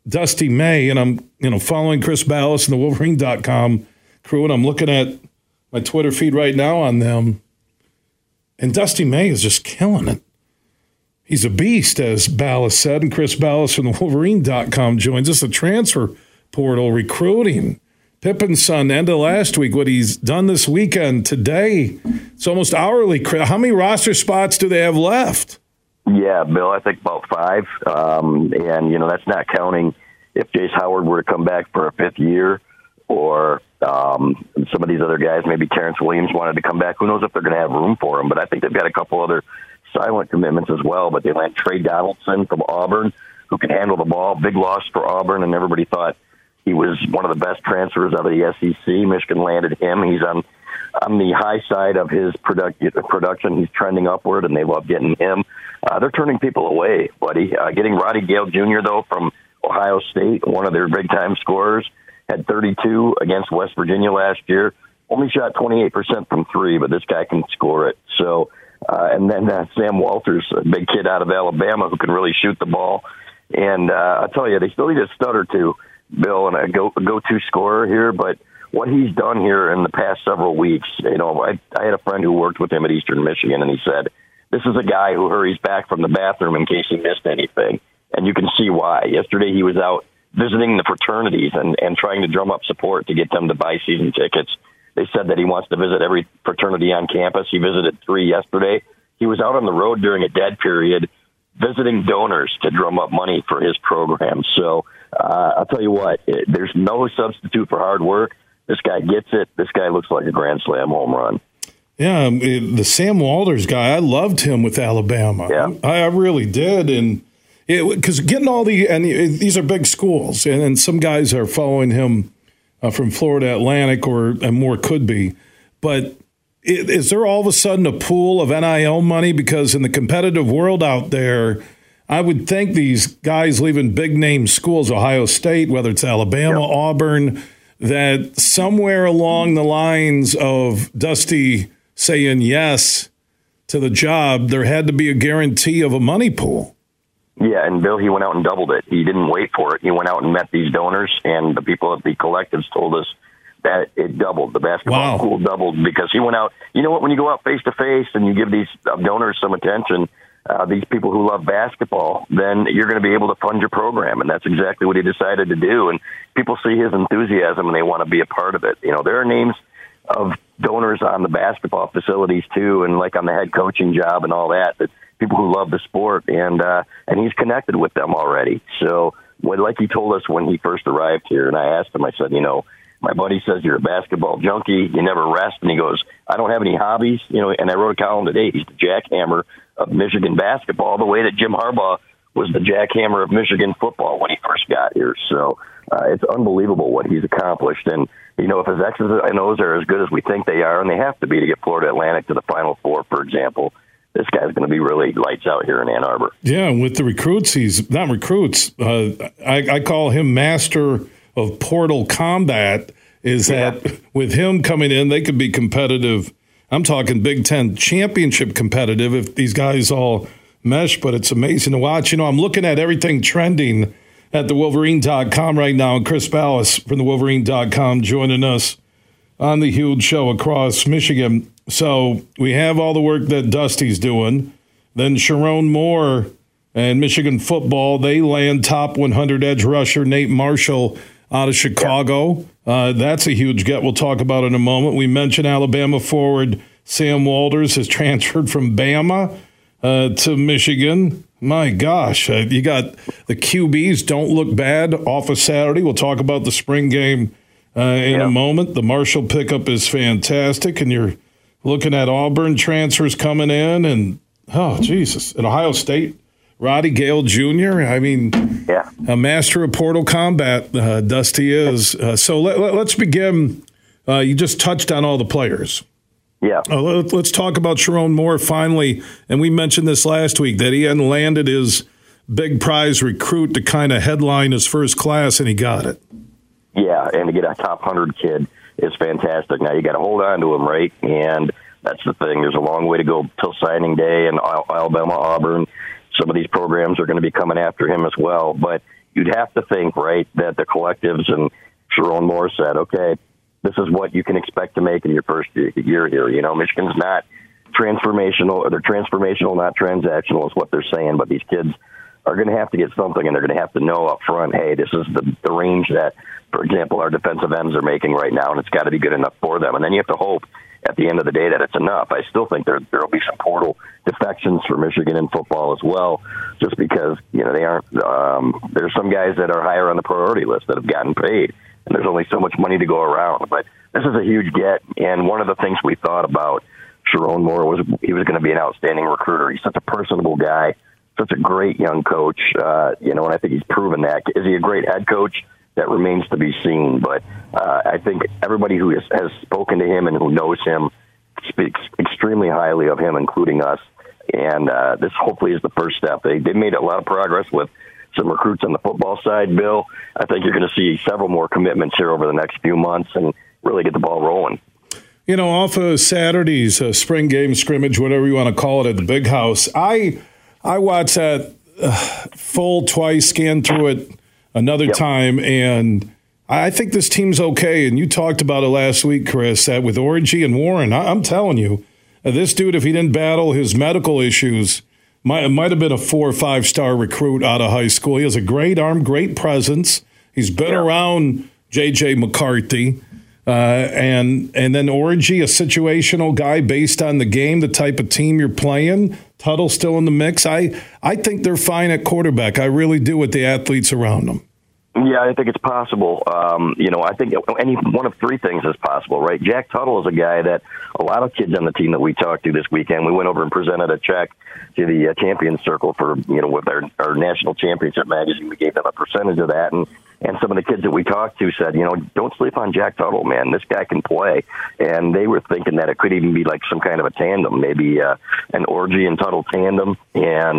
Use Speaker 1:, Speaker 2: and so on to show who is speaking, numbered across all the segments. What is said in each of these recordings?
Speaker 1: Dusty May, and I'm following Chris Balas and the Wolverine.com crew, and I'm looking at my Twitter feed right now on them, and Dusty May is just killing it. He's a beast, as Balas said, and Chris Balas from the Wolverine.com joins us. The transfer portal recruiting. Pippen's son, end of last week, what he's done this weekend, today, it's almost hourly. How many roster spots do they have left?
Speaker 2: Yeah, Bill, I think about 5. And, that's not counting if Jace Howard were to come back for a 5th year, or some of these other guys, maybe Terrence Williams wanted to come back. Who knows if they're going to have room for him? But I think they've got a couple other silent commitments as well. But they land Trey Donaldson from Auburn, who can handle the ball. Big loss for Auburn, and everybody thought he was one of the best transfers out of the SEC. Michigan landed him. He's on the high side of his production. He's trending upward, and they love getting him. They're turning people away, buddy. Getting Roddy Gale Jr., though, from Ohio State, one of their big-time scorers, had 32 against West Virginia last year. Only shot 28% from 3, but this guy can score it. So, and then Sam Walters, a big kid out of Alabama who can really shoot the ball. And I'll tell you, they still need a stud or two, Bill, and a go-to scorer here. But what he's done here in the past several weeks, I had a friend who worked with him at Eastern Michigan, and he said, this is a guy who hurries back from the bathroom in case he missed anything. And you can see why. Yesterday he was out visiting the fraternities and trying to drum up support to get them to buy season tickets. They said that he wants to visit every fraternity on campus. He visited 3 yesterday. He was out on the road during a dead period visiting donors to drum up money for his program. So I'll tell you what, there's no substitute for hard work. This guy gets it. This guy looks like a Grand Slam home run.
Speaker 1: Yeah, the Sam Walters guy, I loved him with Alabama.
Speaker 2: Yeah.
Speaker 1: I really did. And because getting these are big schools, and some guys are following him from Florida Atlantic and more could be. But is there all of a sudden a pool of NIL money? Because in the competitive world out there, I would think these guys leaving big-name schools, Ohio State, whether it's Alabama,
Speaker 2: Yep.
Speaker 1: Auburn, that somewhere along the lines of Dusty saying yes to the job, there had to be a guarantee of a money pool.
Speaker 2: Yeah, and Bill, he went out and doubled it. He didn't wait for it. He went out and met these donors, and the people at the collectives told us that it doubled. The basketball pool doubled because he went out. You know what? When you go out face-to-face and you give these donors some attention, these people who love basketball, then you're going to be able to fund your program, and that's exactly what he decided to do. And people see his enthusiasm, and they want to be a part of it. There are names of donors on the basketball facilities, too, and like on the head coaching job and all that people who love the sport, and he's connected with them already. So, like he told us when he first arrived here, and I asked him, I said, my buddy says you're a basketball junkie, you never rest, and he goes, I don't have any hobbies, and I wrote a column today, he's the jackhammer of Michigan basketball, the way that Jim Harbaugh was the jackhammer of Michigan football when he first got here. So it's unbelievable what he's accomplished, and if his X's and O's are as good as we think they are, and they have to be to get Florida Atlantic to the Final Four, for example, this guy's going to be really lights out here in Ann Arbor.
Speaker 1: Yeah, with the recruits, he's not recruits. I call him master of portal combat. That with him coming in, they could be competitive. I'm talking Big Ten championship competitive if these guys all mesh, but it's amazing to watch. I'm looking at everything trending at the Wolverine.com right now, and Chris Balas from the Wolverine.com joining us on the huge show across Michigan. So we have all the work that Dusty's doing. Then Sharon Moore and Michigan football, they land top 100 edge rusher Nate Marshall out of Chicago. That's a huge get we'll talk about in a moment. We mentioned Alabama forward Sam Walters has transferred from Bama to Michigan. My gosh, you got the QBs don't look bad off of Saturday. We'll talk about the spring game in a moment. The Marshall pickup is fantastic, and you're looking at Auburn transfers coming in, and at Ohio State, Roddy Gale Jr. I mean, a master of portal combat, Dusty is. So let's begin. You just touched on all the players.
Speaker 2: Yeah.
Speaker 1: Let's talk about Sharon Moore finally. And we mentioned this last week that he hadn't landed his big prize recruit to kind of headline his first class, and he got it. Yeah,
Speaker 2: and to get a top 100 kid is fantastic. Now, you got to hold on to him, right? And that's the thing. There's a long way to go till signing day, and Alabama, Auburn, some of these programs are going to be coming after him as well. But you'd have to think, right, that the collectives and Sharon Moore said, okay, this is what you can expect to make in your first year here. You know, Michigan's not transformational, or they're transformational, not transactional is what they're saying, but these kids are going to have to get something, and they're going to have to know up front, hey, this is the range that, for example, our defensive ends are making right now, and it's got to be good enough for them. And then you have to hope at the end of the day that it's enough. I still think there will be some portal defections for Michigan in football as well, just because, you know, they aren't there's some guys that are higher on the priority list that have gotten paid, and there's only so much money to go around. But this is a huge get, and one of the things we thought about Sharon Moore was he was going to be an outstanding recruiter. He's such a personable guy, such a great young coach, you know, and I think he's proven that. Is he a great head coach? That remains to be seen. But I think everybody who has spoken to him and who knows him speaks extremely highly of him, including us. And this hopefully is the first step. They made a lot of progress with some recruits on the football side, Bill. I think you're going to see several more commitments here over the next few months and really get the ball rolling.
Speaker 1: You know, off of Saturday's spring game scrimmage, whatever you want to call it, at the Big House, I watched that full twice, scanned through it another time, and I think this team's okay. And you talked about it last week, Chris, that with Orji and Warren, I'm telling you, this dude, if he didn't battle his medical issues, might have been a 4 or 5 star recruit out of high school. He has a great arm, great presence. He's been around J.J. McCarthy. And then Orji, a situational guy based on the game, the type of team you're playing. Tuttle's still in the mix. I think they're fine at quarterback. I really do, with the athletes around them.
Speaker 2: Yeah, I think it's possible. You know, I think any one of three things is possible, right? Jack Tuttle is a guy that a lot of kids on the team that we talked to this weekend, we went over and presented a check to the Champions Circle for, you know, with our national championship magazine. We gave them a percentage of that, and some of the kids that we talked to said, you know, don't sleep on Jack Tuttle, man. This guy can play. And they were thinking that it could even be like some kind of a tandem, maybe an Orji and Tuttle tandem. And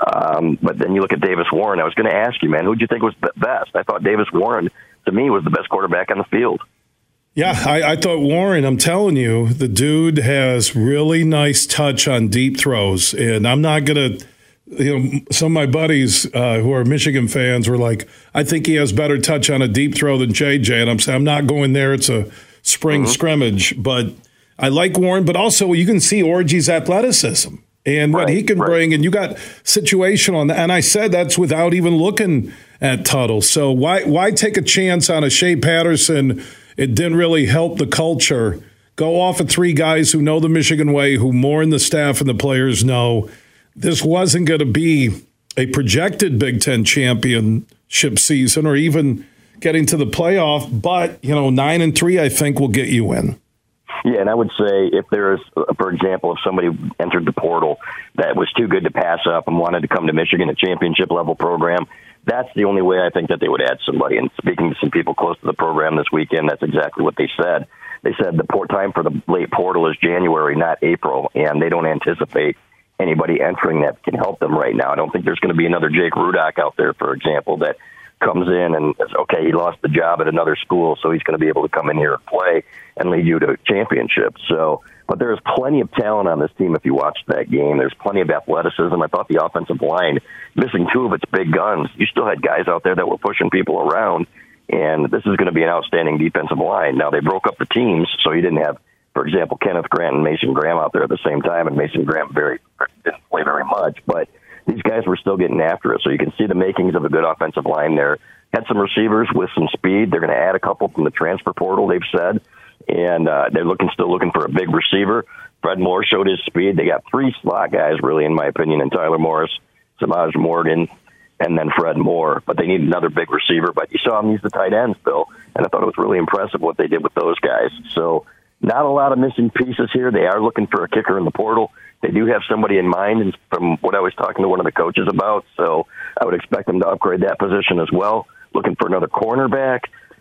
Speaker 2: but then you look at Davis Warren. I was going to ask you, man, who'd you think was the best? I thought Davis Warren, to me, was the best quarterback on the field.
Speaker 1: Yeah, I thought Warren, I'm telling you, the dude has really nice touch on deep throws. And I'm not going to, you know, some of my buddies who are Michigan fans were like, I think he has better touch on a deep throw than JJ. And I'm saying, I'm not going there. It's a spring scrimmage. But I like Warren. But also, you can see Orji's athleticism and what he can bring. And you got situational. And I said that's without even looking at Tuttle. So why take a chance on a Shea Patterson? It didn't really help the culture. Go off of 3 guys who know the Michigan way, who more in the staff and the players know. This wasn't going to be a projected Big Ten championship season or even getting to the playoff, but, you know, 9-3, I think, will get you in.
Speaker 2: Yeah, and I would say if there's, for example, if somebody entered the portal that was too good to pass up and wanted to come to Michigan, a championship-level program, that's the only way I think that they would add somebody. And speaking to some people close to the program this weekend, that's exactly what they said. They said the time for the late portal is January, not April, and they don't anticipate anybody entering that can help them right now. I don't think there's going to be another Jake Rudock out there, for example, that comes in and says, okay, he lost the job at another school, so he's going to be able to come in here and play and lead you to a championship. So, but there's plenty of talent on this team if you watched that game. There's plenty of athleticism. I thought the offensive line, missing 2 of its big guns, you still had guys out there that were pushing people around, and this is going to be an outstanding defensive line. Now, they broke up the teams, so you didn't have, for example, Kenneth Grant and Mason Graham out there at the same time, and Mason Graham didn't play very much, but these guys were still getting after it. So you can see the makings of a good offensive line there. Had some receivers with some speed. They're going to add a couple from the transfer portal, they've said, and they're still looking for a big receiver. Fred Moore showed his speed. They got 3 slot guys, really, in my opinion, and Tyler Morris, Samaj Morgan, and then Fred Moore. But they need another big receiver. But you saw them use the tight ends, Bill, and I thought it was really impressive what they did with those guys. So not a lot of missing pieces here. They are looking for a kicker in the portal. They do have somebody in mind, and from what I was talking to one of the coaches about, so I would expect them to upgrade that position as well. Looking for another cornerback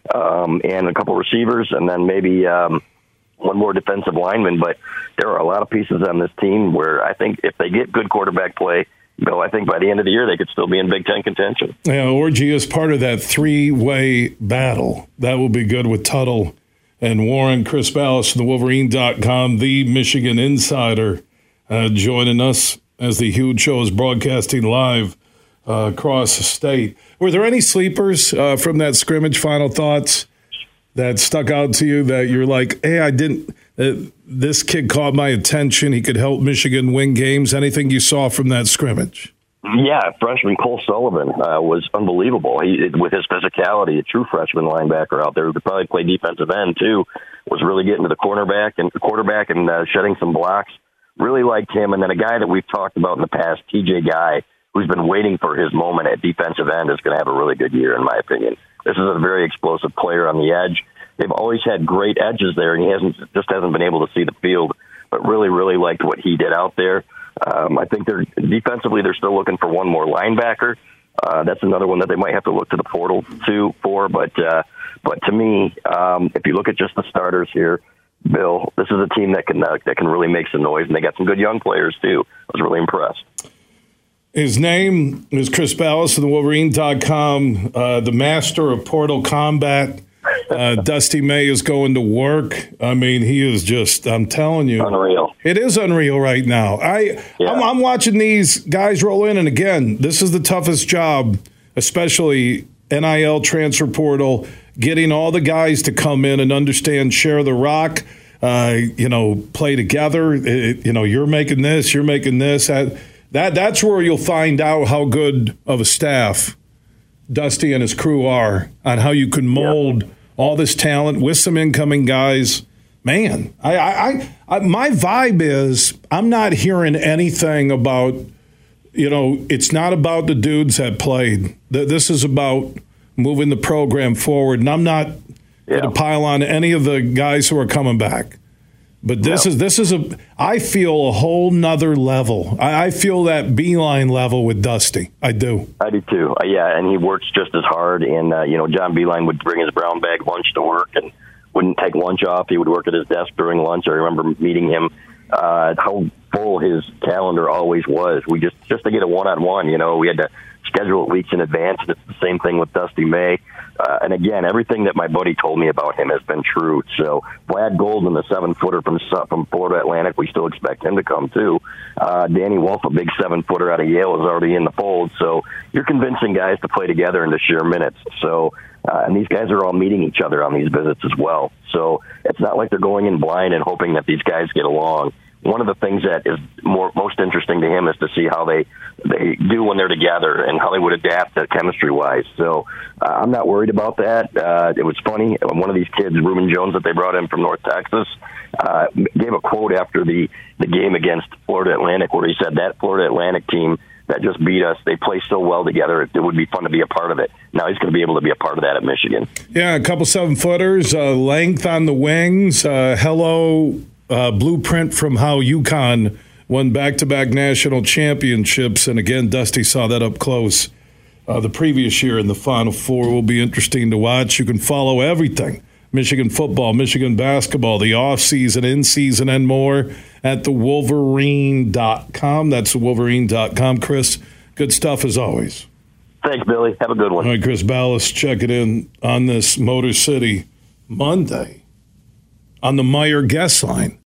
Speaker 2: and a couple receivers, and then maybe one more defensive lineman. But there are a lot of pieces on this team where I think if they get good quarterback play, Bill, I think by the end of the year they could still be in Big Ten contention.
Speaker 1: Yeah, Orji is part of that 3-way battle. That will be good with Tuttle and Warren. Chris Balas from the Wolverine.com, the Michigan insider, joining us as the Huge Show is broadcasting live across the state. Were there any sleepers from that scrimmage? Final thoughts that stuck out to you that you're like, hey, I didn't. This kid caught my attention. He could help Michigan win games. Anything you saw from that scrimmage?
Speaker 2: Yeah, freshman Cole Sullivan was unbelievable. With his physicality, a true freshman linebacker out there who could probably play defensive end too, was really getting to the quarterback and shedding some blocks. Really liked him. And then a guy that we've talked about in the past, TJ Guy, who's been waiting for his moment at defensive end, is going to have a really good year, in my opinion. This is a very explosive player on the edge. They've always had great edges there, and he hasn't been able to see the field, but really, really liked what he did out there. I think defensively they're still looking for one more linebacker. That's another one that they might have to look to the portal for. But to me, if you look at just the starters here, Bill, this is a team that can really make some noise, and they got some good young players too. I was really impressed.
Speaker 1: His name is Chris Balas of the Wolverine.com, the master of Portal Combat. Dusty May is going to work. I mean, he is just, I'm telling you.
Speaker 2: Unreal.
Speaker 1: It is unreal right now. I'm watching these guys roll in, and again, this is the toughest job, especially NIL transfer portal, getting all the guys to come in and understand, share the rock, play together. You're making this, you're making this. That's where you'll find out how good of a staff Dusty and his crew are on how you can mold all this talent with some incoming guys. Man, I my vibe is I'm not hearing anything about, it's not about the dudes that played. This is about moving the program forward, and I'm not going to pile on any of the guys who are coming back. But I feel a whole nother level. I feel that Beeline level with Dusty. I do.
Speaker 2: I do too. And he works just as hard. And, John Beeline would bring his brown bag lunch to work and wouldn't take lunch off. He would work at his desk during lunch. I remember meeting him, how full his calendar always was. We just to get a one-on-one, we had to schedule it weeks in advance. And it's the same thing with Dusty May. And again, everything that my buddy told me about him has been true. So Vlad Golden, the 7-footer from Florida Atlantic, we still expect him to come too. Danny Wolf, a big 7-footer out of Yale, is already in the fold. So you're convincing guys to play together and to share minutes. So and these guys are all meeting each other on these visits as well. So it's not like they're going in blind and hoping that these guys get along. One of the things that is most interesting to him is to see how they do when they're together and how they would adapt chemistry-wise. So I'm not worried about that. It was funny. One of these kids, Reuben Jones, that they brought in from North Texas, gave a quote after the game against Florida Atlantic where he said that Florida Atlantic team that just beat us, they play so well together, it would be fun to be a part of it. Now he's going to be able to be a part of that at Michigan. Yeah,
Speaker 1: a couple 7-footers, length on the wings, blueprint from how UConn won back-to-back national championships. And again, Dusty saw that up close the previous year in the Final Four. Will be interesting to watch. You can follow everything. Michigan football, Michigan basketball, the off-season, in-season, and more at thewolverine.com. That's thewolverine.com. Chris, good stuff as always.
Speaker 2: Thanks, Billy. Have a good one.
Speaker 1: All right, Chris Balas checking in on this Motor City Monday on the Meijer guest line.